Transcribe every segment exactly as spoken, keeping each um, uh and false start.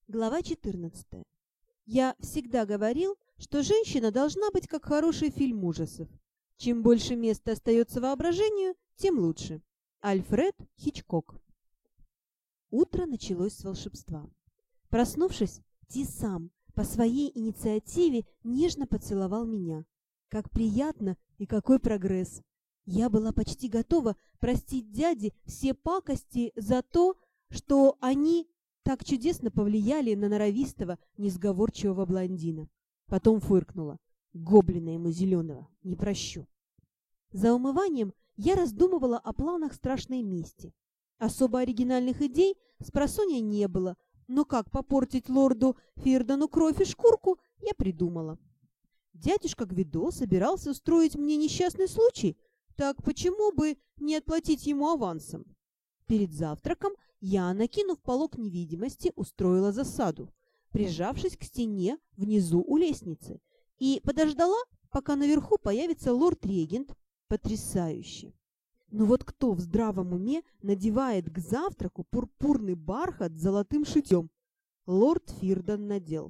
Глава четырнадцатая. Я всегда говорил, что женщина должна быть как хороший фильм ужасов. Чем больше места остается воображению, тем лучше. Альфред Хичкок. Утро началось с волшебства. Проснувшись, Ти сам по своей инициативе нежно поцеловал меня. Как приятно и какой прогресс! Я была почти готова простить дяде все пакости за то, что они так чудесно повлияли на норовистого, несговорчивого блондина. Потом фыркнула. Гоблина ему зеленого не прощу. За умыванием я раздумывала о планах страшной мести. Особо оригинальных идей спросонья не было, но как попортить лорду Фирдану кровь и шкурку, я придумала. Дядюшка Гвидо собирался устроить мне несчастный случай, так почему бы не отплатить ему авансом? Перед завтраком я, накинув полог невидимости, устроила засаду, прижавшись к стене внизу у лестницы, и подождала, пока наверху появится лорд-регент. Потрясающе! Но вот кто в здравом уме надевает к завтраку пурпурный бархат с золотым шитьем? Лорд Фирдан надел.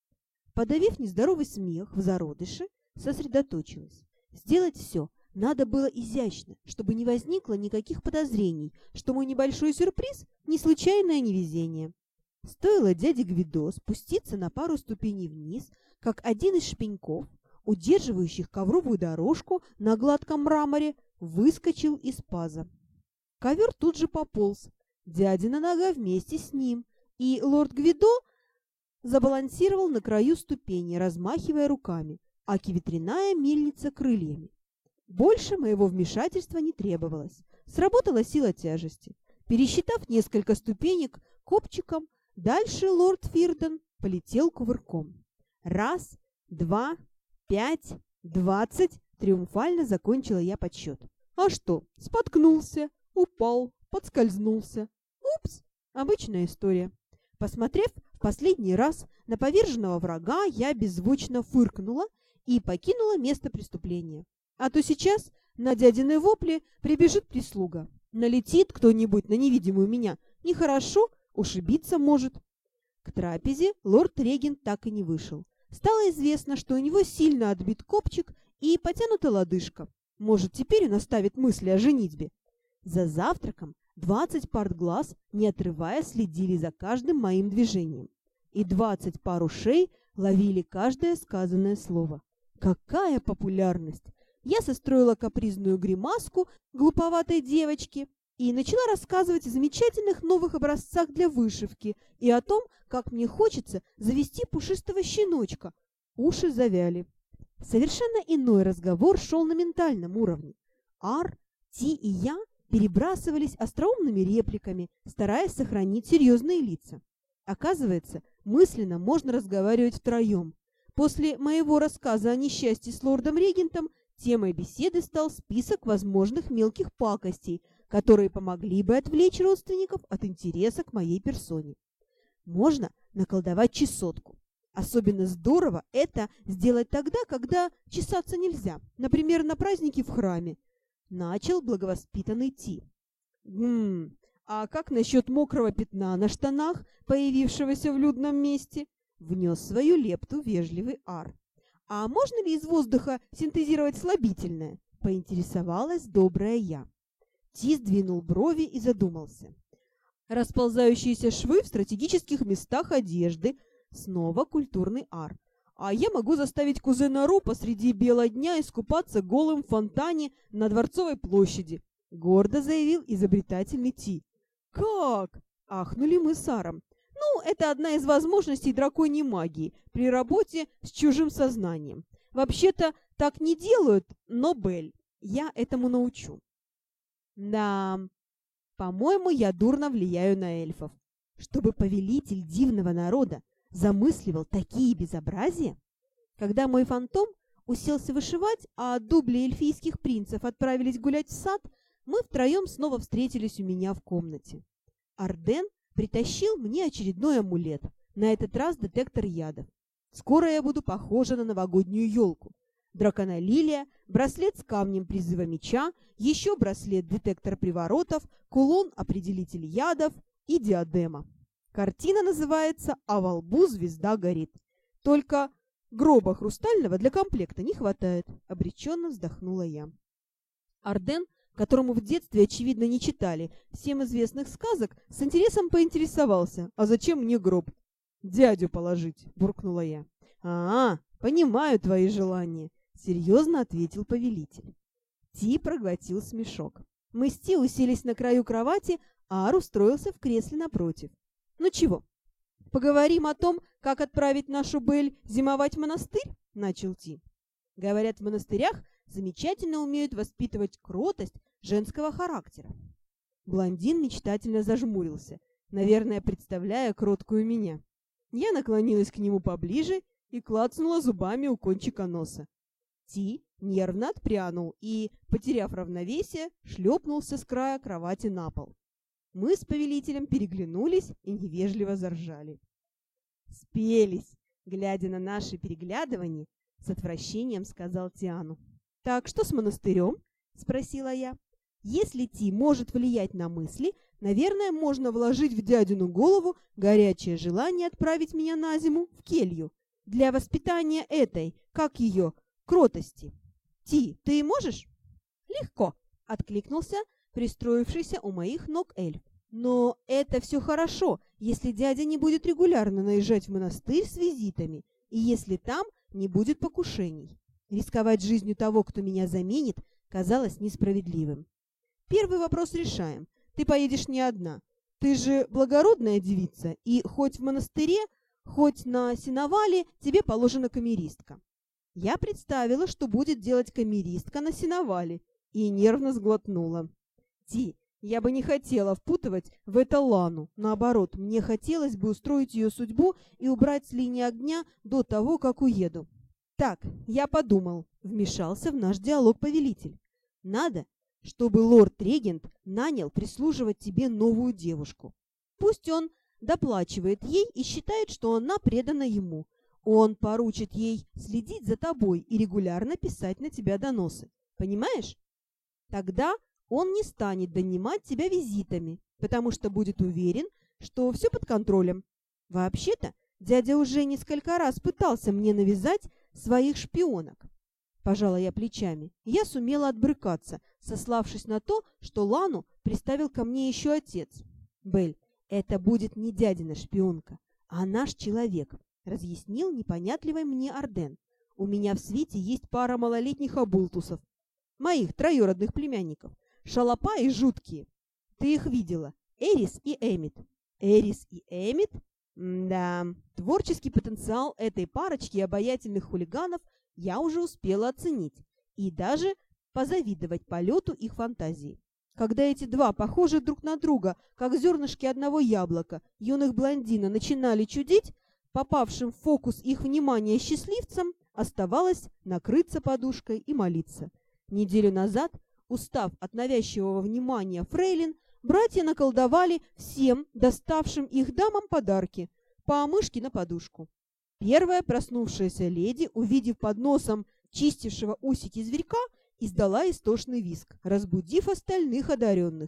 Подавив нездоровый смех в зародыше, сосредоточилась. Сделать все надо было изящно, чтобы не возникло никаких подозрений, что мой небольшой сюрприз – не случайное невезение. Стоило дяде Гвидо спуститься на пару ступеней вниз, как один из шпеньков, удерживающих ковровую дорожку на гладком мраморе, выскочил из паза. Ковер тут же пополз, дядина нога вместе с ним, и лорд Гвидо забалансировал на краю ступени, размахивая руками, аки ветряная мельница крыльями. Больше моего вмешательства не требовалось. Сработала сила тяжести. Пересчитав несколько ступенек копчиком, дальше лорд Фирдан полетел кувырком. Раз, два, пять, двадцать. Триумфально закончила я подсчет. А что? Споткнулся, упал, подскользнулся. Упс, обычная история. Посмотрев в последний раз на поверженного врага, я беззвучно фыркнула и покинула место преступления. А то сейчас на дядины вопли прибежит прислуга. Налетит кто-нибудь на невидимую меня. Нехорошо, ушибиться может. К трапезе лорд-регент так и не вышел. Стало известно, что у него сильно отбит копчик и потянута лодыжка. Может, теперь он оставит мысли о женитьбе. За завтраком двадцать пар глаз, не отрывая, следили за каждым моим движением. И двадцать пар ушей ловили каждое сказанное слово. Какая популярность! Я состроила капризную гримаску глуповатой девочки и начала рассказывать о замечательных новых образцах для вышивки и о том, как мне хочется завести пушистого щеночка. Уши завяли. Совершенно иной разговор шел на ментальном уровне. Ар, Ти и я перебрасывались остроумными репликами, стараясь сохранить серьезные лица. Оказывается, мысленно можно разговаривать втроем. После моего рассказа о несчастье с лордом-регентом темой беседы стал список возможных мелких пакостей, которые помогли бы отвлечь родственников от интереса к моей персоне. Можно наколдовать чесотку. Особенно здорово это сделать тогда, когда чесаться нельзя, например, на празднике в храме. Начал благовоспитанный Ти. «Гм, а как насчет мокрого пятна на штанах, появившегося в людном месте?» Внес свою лепту вежливый Ар. «А можно ли из воздуха синтезировать слабительное?» — поинтересовалась добрая я. Ти сдвинул брови и задумался. «Расползающиеся швы в стратегических местах одежды», — снова культурный Ар. «А я могу заставить кузена Ру посреди бела дня искупаться голым в фонтане на Дворцовой площади», — гордо заявил изобретательный Ти. «Как?» — ахнули мы с Аром. «Ну, это одна из возможностей драконьей магии при работе с чужим сознанием. Вообще-то так не делают, но, Белль, я этому научу». Да, по-моему, я дурно влияю на эльфов. Чтобы повелитель дивного народа замысливал такие безобразия? Когда мой фантом уселся вышивать, а дубли эльфийских принцев отправились гулять в сад, мы втроем снова встретились у меня в комнате. Арден притащил мне очередной амулет, на этот раз детектор ядов. Скоро я буду похожа на новогоднюю елку. Драконолилия, браслет с камнем призыва меча, еще браслет-детектор приворотов, кулон-определитель ядов и диадема. Картина называется «А во лбу звезда горит». Только гроба хрустального для комплекта не хватает, — обреченно вздохнула я. Арден, которому в детстве, очевидно, не читали всем известных сказок, с интересом поинтересовался: «А зачем мне гроб?» «Дядю положить», — буркнула я. «А, понимаю твои желания», — серьезно ответил повелитель. Ти проглотил смешок. Мы с Ти уселись на краю кровати, а Ар устроился в кресле напротив. «Ну чего, поговорим о том, как отправить нашу Бель зимовать в монастырь?» — начал Ти. «Говорят, в монастырях замечательно умеют воспитывать кротость женского характера». Блондин мечтательно зажмурился, наверное, представляя кроткую меня. Я наклонилась к нему поближе и клацнула зубами у кончика носа. Ти нервно отпрянул и, потеряв равновесие, шлепнулся с края кровати на пол. Мы с повелителем переглянулись и невежливо заржали. «Спелись!» — глядя на наши переглядывания, с отвращением сказал Тиану. «Так что с монастырем?» — спросила я. «Если Ти может влиять на мысли, наверное, можно вложить в дядину голову горячее желание отправить меня на зиму в келью для воспитания этой, как ее, кротости. Ти, ты можешь?» «Легко», — откликнулся пристроившийся у моих ног эльф. «Но это все хорошо, если дядя не будет регулярно наезжать в монастырь с визитами, и если там не будет покушений. Рисковать жизнью того, кто меня заменит, казалось несправедливым. Первый вопрос решаем. Ты поедешь не одна. Ты же благородная девица, и хоть в монастыре, хоть на сеновале тебе положена камеристка». Я представила, что будет делать камеристка на сеновале, и нервно сглотнула. «Ти, я бы не хотела впутывать в это Лану. Наоборот, мне хотелось бы устроить ее судьбу и убрать с линии огня до того, как уеду». «Так, я подумал», — вмешался в наш диалог повелитель. «Надо, чтобы лорд-регент нанял прислуживать тебе новую девушку. Пусть он доплачивает ей и считает, что она предана ему. Он поручит ей следить за тобой и регулярно писать на тебя доносы. Понимаешь? Тогда он не станет донимать тебя визитами, потому что будет уверен, что все под контролем. Вообще-то, дядя уже несколько раз пытался мне навязать своих шпионок». Пожала я плечами. Я сумела отбрыкаться, сославшись на то, что Лану приставил ко мне еще отец. «Бель, это будет не дядина шпионка, а наш человек», — разъяснил непонятливый мне Арден. «У меня в свите есть пара малолетних оболтусов, моих троюродных племянников, шалопа и жуткие. Ты их видела? Эрис и Эмит». «Эрис и Эмит?» Да, творческий потенциал этой парочки обаятельных хулиганов я уже успела оценить и даже позавидовать полету их фантазии. Когда эти два, похожие друг на друга, как зернышки одного яблока, юных блондина начинали чудить, попавшим в фокус их внимания счастливцам оставалось накрыться подушкой и молиться. Неделю назад, устав от навязчивого внимания фрейлин, братья наколдовали всем доставшим их дамам подарки по мышке на подушку. Первая проснувшаяся леди, увидев под носом чистившего усики зверька, издала истошный визг, разбудив остальных одаренных.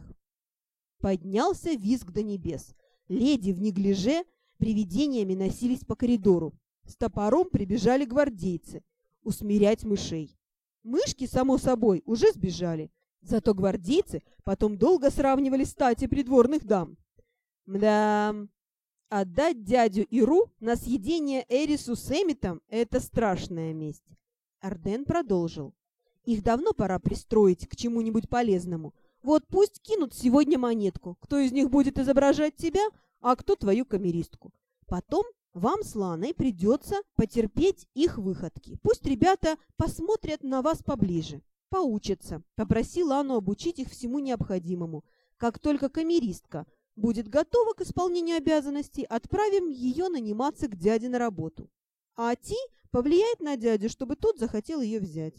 Поднялся визг до небес. Леди в неглиже привидениями носились по коридору. С топором прибежали гвардейцы усмирять мышей. Мышки, само собой, уже сбежали. Зато гвардейцы потом долго сравнивали стати придворных дам. Мда, отдать дядю Иру на съедение Эрису с Эмитом — это страшная месть. Арден продолжил. Их давно пора пристроить к чему-нибудь полезному. Вот пусть кинут сегодня монетку, кто из них будет изображать тебя, а кто твою камеристку. Потом вам с Ланой придется потерпеть их выходки. Пусть ребята посмотрят на вас поближе. Поучатся. Попроси Лану обучить их всему необходимому. Как только камеристка будет готова к исполнению обязанностей, отправим ее наниматься к дяде на работу. А Ти повлияет на дядю, чтобы тот захотел ее взять.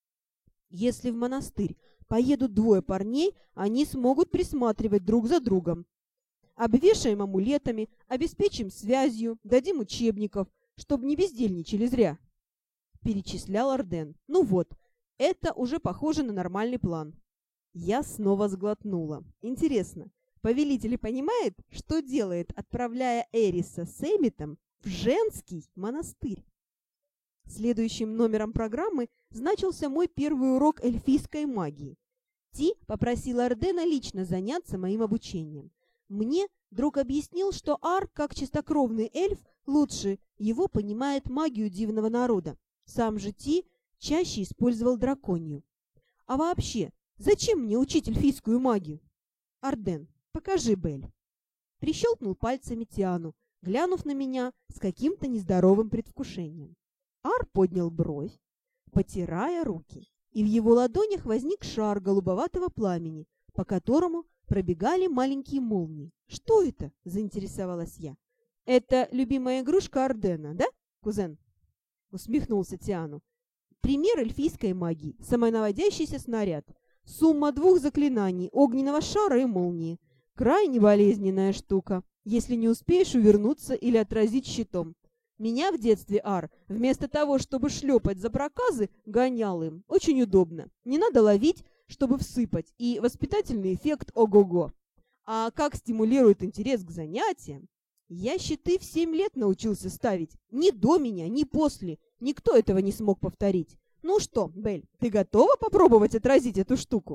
Если в монастырь поедут двое парней, они смогут присматривать друг за другом. Обвешаем амулетами, обеспечим связью, дадим учебников, чтобы не бездельничали зря. Перечислял Арден. Ну вот. Это уже похоже на нормальный план. Я снова сглотнула. Интересно, Повелитель понимает, что делает, отправляя Эриса с Эмметом в женский монастырь. Следующим номером программы значился мой первый урок эльфийской магии. Ти попросила Ардена лично заняться моим обучением. Мне друг объяснил, что Ар, как чистокровный эльф, лучше его понимает магию дивного народа. Сам же Ти чаще использовал драконью. А вообще, зачем мне учить эльфийскую магию? Арден, покажи Бель. Прищелкнул пальцами Тиану, глянув на меня с каким-то нездоровым предвкушением. Ар поднял бровь, потирая руки, и в его ладонях возник шар голубоватого пламени, по которому пробегали маленькие молнии. «Что это?» – заинтересовалась я. «Это любимая игрушка Ардена, да, кузен?» – усмехнулся Тиану. «Пример эльфийской магии. Самонаводящийся снаряд. Сумма двух заклинаний – огненного шара и молнии. Крайне болезненная штука, если не успеешь увернуться или отразить щитом. Меня в детстве Ар, вместо того, чтобы шлепать за проказы, гонял им. Очень удобно. Не надо ловить, чтобы всыпать, и воспитательный эффект ого-го. А как стимулирует интерес к занятиям? Я щиты в семь лет научился ставить. Ни до меня, ни после. Никто этого не смог повторить. Ну что, Бель, ты готова попробовать отразить эту штуку?»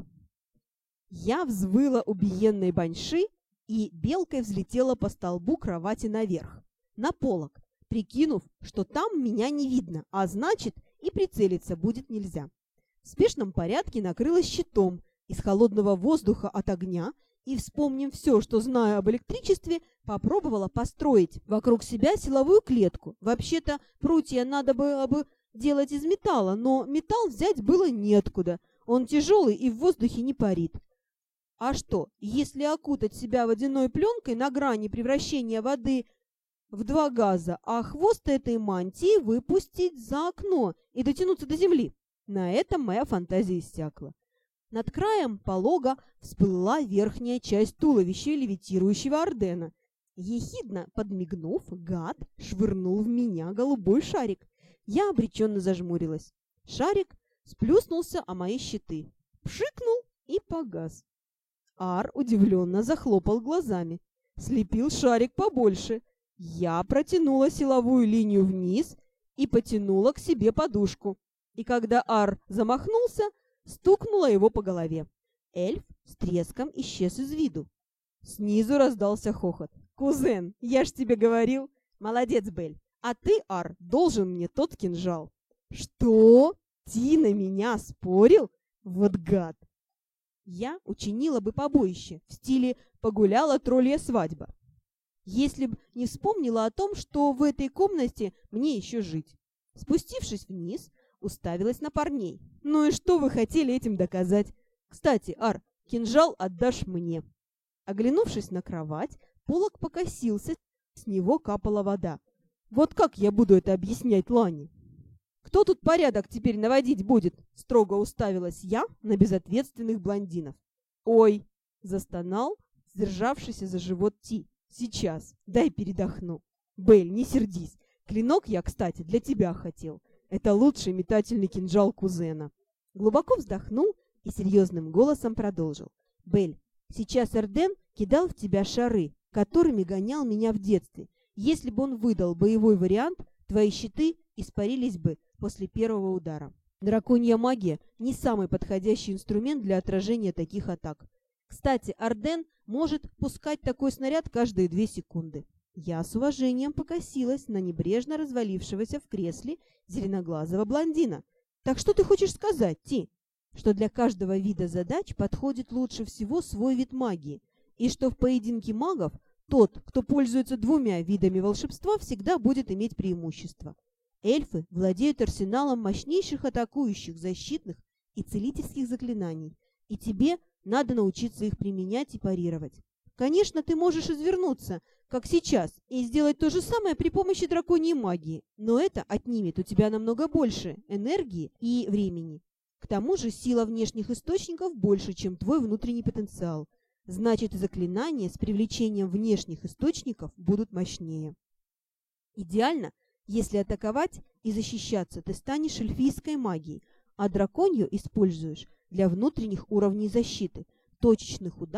Я взвыла убиенной баньши и белкой взлетела по столбу кровати наверх, на полок, прикинув, что там меня не видно, а значит, и прицелиться будет нельзя. В спешном порядке накрылась щитом из холодного воздуха от огня и, вспомнив все, что знаю об электричестве, попробовала построить вокруг себя силовую клетку. Вообще-то прутья надо было бы делать из металла, но металл взять было неоткуда. Он тяжелый и в воздухе не парит. А что, если окутать себя водяной пленкой на грани превращения воды в два газа, а хвост этой мантии выпустить за окно и дотянуться до земли? На этом моя фантазия иссякла. Над краем полога всплыла верхняя часть туловища левитирующего Ардена. Ехидно подмигнув, гад швырнул в меня голубой шарик. Я обреченно зажмурилась. Шарик сплюснулся о мои щиты, пшикнул и погас. Ар удивленно захлопал глазами, слепил шарик побольше. Я протянула силовую линию вниз и потянула к себе подушку. И когда Ар замахнулся, стукнула его по голове. Эльф с треском исчез из виду. Снизу раздался хохот. «Кузен, я ж тебе говорил!» «Молодец, Бель! А ты, Ар, должен мне тот кинжал!» «Что? Ти на меня спорил? Вот гад!» Я учинила бы побоище в стиле «погуляла троллья свадьба», если б не вспомнила о том, что в этой комнате мне еще жить. Спустившись вниз, уставилась на парней. «Ну и что вы хотели этим доказать? Кстати, Ар, кинжал отдашь мне». Оглянувшись на кровать, полог покосился, с него капала вода. «Вот как я буду это объяснять Лане?» «Кто тут порядок теперь наводить будет?» Строго уставилась я на безответственных блондинов. «Ой!» — застонал сдержавшийся за живот Ти. «Сейчас, дай передохну. Бель, не сердись. Клинок я, кстати, для тебя хотел. Это лучший метательный кинжал кузена». Глубоко вздохнул и серьезным голосом продолжил. «Бель, сейчас Арден кидал в тебя шары, которыми гонял меня в детстве. Если бы он выдал боевой вариант, твои щиты испарились бы после первого удара. Драконья магия – не самый подходящий инструмент для отражения таких атак. Кстати, Арден может пускать такой снаряд каждые две секунды». Я с уважением покосилась на небрежно развалившегося в кресле зеленоглазого блондина. «Так что ты хочешь сказать, Ти? Что для каждого вида задач подходит лучше всего свой вид магии, и что в поединке магов тот, кто пользуется двумя видами волшебства, всегда будет иметь преимущество. Эльфы владеют арсеналом мощнейших атакующих, защитных и целительских заклинаний, и тебе надо научиться их применять и парировать. Конечно, ты можешь извернуться, как сейчас, и сделать то же самое при помощи драконьей магии, но это отнимет у тебя намного больше энергии и времени. К тому же сила внешних источников больше, чем твой внутренний потенциал. Значит, и заклинания с привлечением внешних источников будут мощнее. Идеально, если атаковать и защищаться, ты станешь эльфийской магией, а драконью используешь для внутренних уровней защиты, точечных ударов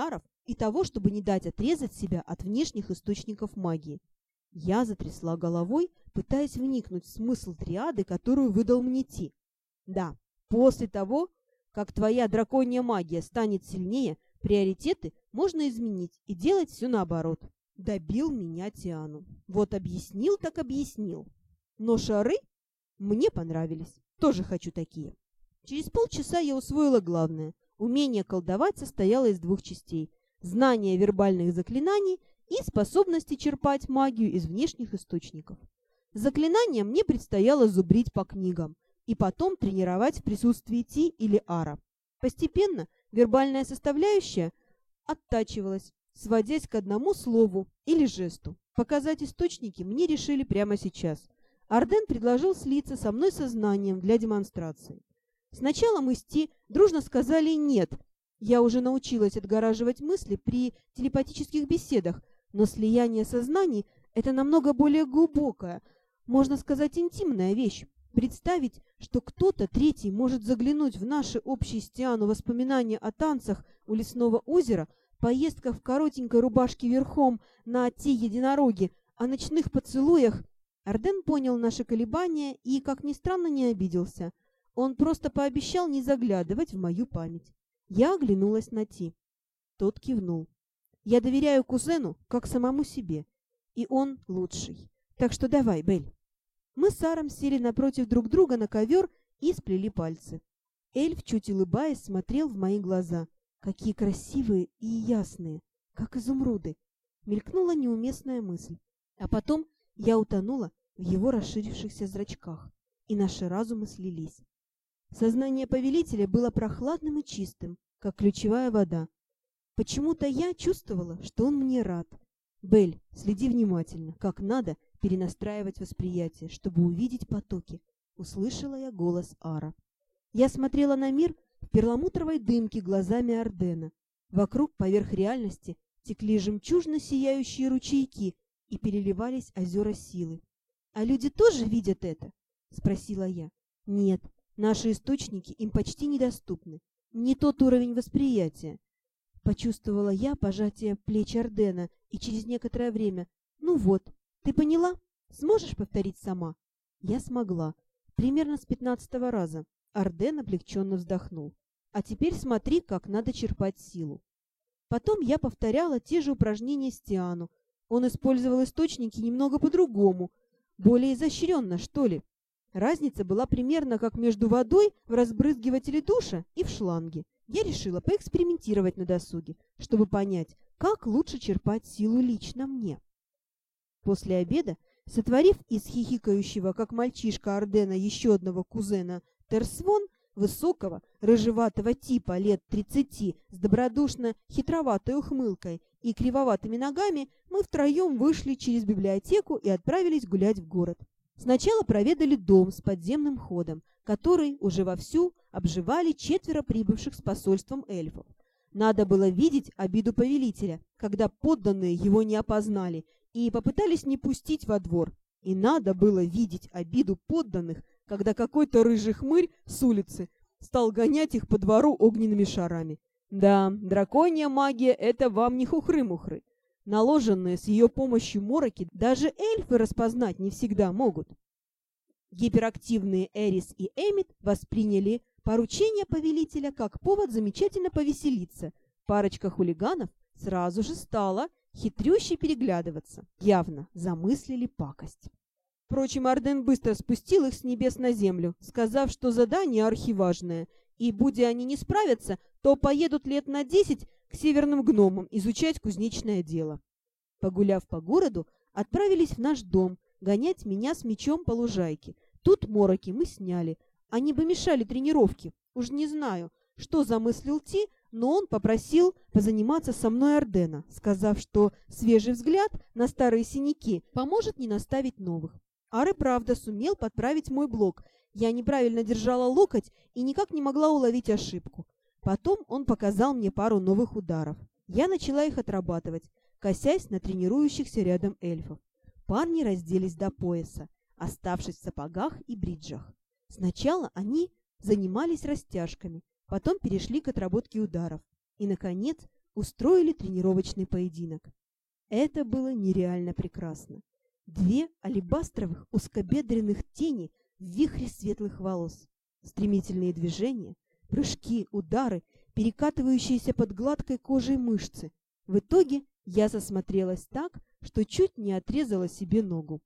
и того, чтобы не дать отрезать себя от внешних источников магии. Я затрясла головой, пытаясь вникнуть в смысл триады, которую выдал мне Ти. Да, после того, как твоя драконья магия станет сильнее, приоритеты можно изменить и делать все наоборот. Добил меня Тиану. Вот объяснил так объяснил. Но шары мне понравились. Тоже хочу такие. Через полчаса я усвоила главное. Умение колдовать состояло из двух частей. Знание вербальных заклинаний и способности черпать магию из внешних источников. Заклинания мне предстояло зубрить по книгам и потом тренировать в присутствии Ти или Ара. Постепенно вербальная составляющая оттачивалась, сводясь к одному слову или жесту. Показать источники мне решили прямо сейчас. Арден предложил слиться со мной сознанием для демонстрации. Сначала мы с Ти дружно сказали «нет». Я уже научилась отгораживать мысли при телепатических беседах, но слияние сознаний – это намного более глубокая, можно сказать, интимная вещь. Представить, что кто-то третий может заглянуть в наши общие с Тиану воспоминания о танцах у лесного озера, поездках в коротенькой рубашке верхом на Ти-единороге, о ночных поцелуях. Арден понял наши колебания и, как ни странно, не обиделся. Он просто пообещал не заглядывать в мою память. Я оглянулась на Ти. Тот кивнул. Я доверяю кузену, как самому себе. И он лучший. Так что давай, Бель. Мы с Аром сели напротив друг друга на ковер и сплели пальцы. Эльф, чуть улыбаясь, смотрел в мои глаза. Какие красивые и ясные, как изумруды. Мелькнула неуместная мысль. А потом я утонула в его расширившихся зрачках, и наши разумы слились. Сознание повелителя было прохладным и чистым, как ключевая вода. Почему-то я чувствовала, что он мне рад. Бель, следи внимательно, как надо перенастраивать восприятие, чтобы увидеть потоки. Услышала я голос Ара. Я смотрела на мир в перламутровой дымке глазами Ардена. Вокруг, поверх реальности, текли жемчужно сияющие ручейки и переливались озера силы. «А люди тоже видят это?» — спросила я. «Нет, наши источники им почти недоступны. Не тот уровень восприятия». Почувствовала я пожатие плеч Ардена, и через некоторое время: «Ну вот, ты поняла? Сможешь повторить сама?» Я смогла. Примерно с пятнадцатого раза. Арден облегченно вздохнул. «А теперь смотри, как надо черпать силу». Потом я повторяла те же упражнения с Тиану. Он использовал источники немного по-другому, более изощренно, что ли. Разница была примерно как между водой в разбрызгивателе душа и в шланге. Я решила поэкспериментировать на досуге, чтобы понять, как лучше черпать силу лично мне. После обеда, сотворив из хихикающего, как мальчишка Ардена, еще одного кузена Терсвон, высокого, рыжеватого типа лет тридцати, с добродушно хитроватой ухмылкой и кривоватыми ногами, мы втроем вышли через библиотеку и отправились гулять в город. Сначала проведали дом с подземным ходом, который уже вовсю обживали четверо прибывших с посольством эльфов. Надо было видеть обиду повелителя, когда подданные его не опознали и попытались не пустить во двор. И надо было видеть обиду подданных, когда какой-то рыжий хмырь с улицы стал гонять их по двору огненными шарами. Да, драконья магия — это вам не хухры-мухры. Наложенные с ее помощью мороки даже эльфы распознать не всегда могут. Гиперактивные Эрис и Эмит восприняли поручение повелителя как повод замечательно повеселиться. Парочка хулиганов сразу же стала хитрюще переглядываться. Явно замыслили пакость. Впрочем, Арден быстро спустил их с небес на землю, сказав, что задание архиважное, и, будь они не справятся, то поедут лет на десять к северным гномам изучать кузнечное дело. Погуляв по городу, отправились в наш дом гонять меня с мечом по лужайке. Тут мороки мы сняли. Они бы мешали тренировке. Уж не знаю, что замыслил Ти, но он попросил позаниматься со мной Ардена, сказав, что свежий взгляд на старые синяки поможет не наставить новых. Ар и правда сумел подправить мой блок. Я неправильно держала локоть и никак не могла уловить ошибку. Потом он показал мне пару новых ударов. Я начала их отрабатывать, косясь на тренирующихся рядом эльфов. Парни разделись до пояса, оставшись в сапогах и бриджах. Сначала они занимались растяжками, потом перешли к отработке ударов. И, наконец, устроили тренировочный поединок. Это было нереально прекрасно. Две алебастровых узкобедренных тени в вихре светлых волос. Стремительные движения, прыжки, удары, перекатывающиеся под гладкой кожей мышцы. В итоге я засмотрелась так, что чуть не отрезала себе ногу.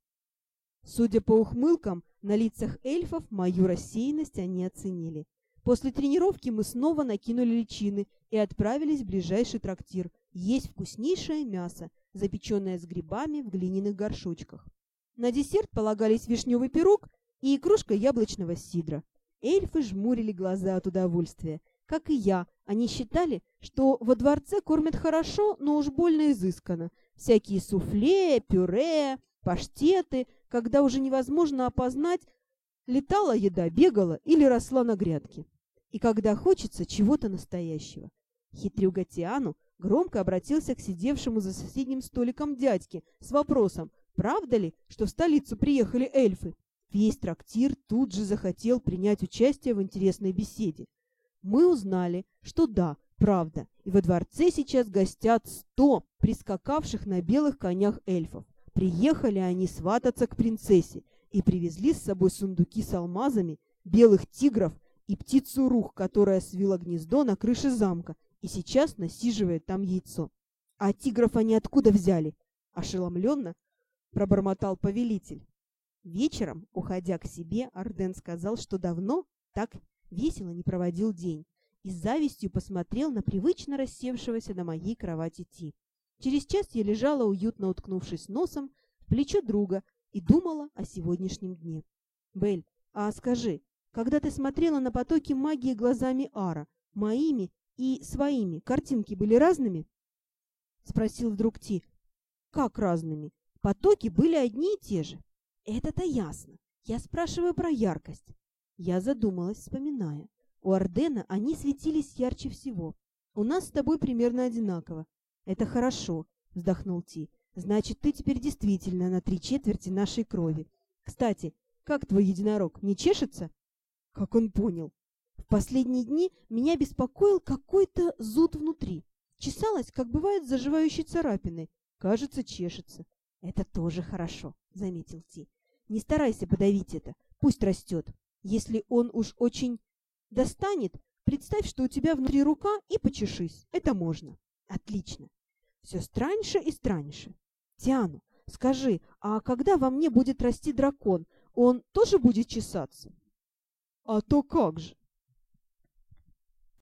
Судя по ухмылкам на лицах эльфов, мою рассеянность они оценили. После тренировки мы снова накинули личины и отправились в ближайший трактир есть вкуснейшее мясо, запеченное с грибами в глиняных горшочках. На десерт полагались вишневый пирог и кружка яблочного сидра. Эльфы жмурили глаза от удовольствия. Как и я, они считали, что во дворце кормят хорошо, но уж больно изысканно. Всякие суфле, пюре, паштеты, когда уже невозможно опознать, летала еда, бегала или росла на грядке. И когда хочется чего-то настоящего. Хитрюга Тиану громко обратился к сидевшему за соседним столиком дядьке с вопросом, правда ли, что в столицу приехали эльфы. Весь трактир тут же захотел принять участие в интересной беседе. Мы узнали, что да, правда, и во дворце сейчас гостят сто прискакавших на белых конях эльфов. Приехали они свататься к принцессе и привезли с собой сундуки с алмазами, белых тигров и птицу рух, которая свила гнездо на крыше замка и сейчас насиживает там яйцо. А тигров они откуда взяли? Ошеломленно пробормотал повелитель. Вечером, уходя к себе, Арден сказал, что давно так весело не проводил день, и с завистью посмотрел на привычно рассевшегося на моей кровати Ти. Через час я лежала, уютно уткнувшись носом в плечо друга, и думала о сегодняшнем дне. «Бель, а скажи, когда ты смотрела на потоки магии глазами Ара, моими и своими картинки были разными?» — спросил вдруг Ти. «Как разными? Потоки были одни и те же». «Это-то ясно. Я спрашиваю про яркость». Я задумалась, вспоминая. У Ардена они светились ярче всего. У нас с тобой примерно одинаково. «Это хорошо», — вздохнул Ти. «Значит, ты теперь действительно на три четверти нашей крови. Кстати, как твой единорог, не чешется?» Как он понял? В последние дни меня беспокоил какой-то зуд внутри. Чесалась, как бывает с заживающей царапиной. Кажется, чешется. «Это тоже хорошо», — заметил Ти. «Не старайся подавить это. Пусть растет. Если он уж очень достанет, представь, что у тебя внутри рука, и почешись. Это можно». «Отлично. Все страньше и страньше. Тиану, скажи, а когда во мне будет расти дракон, он тоже будет чесаться?» «А то как же!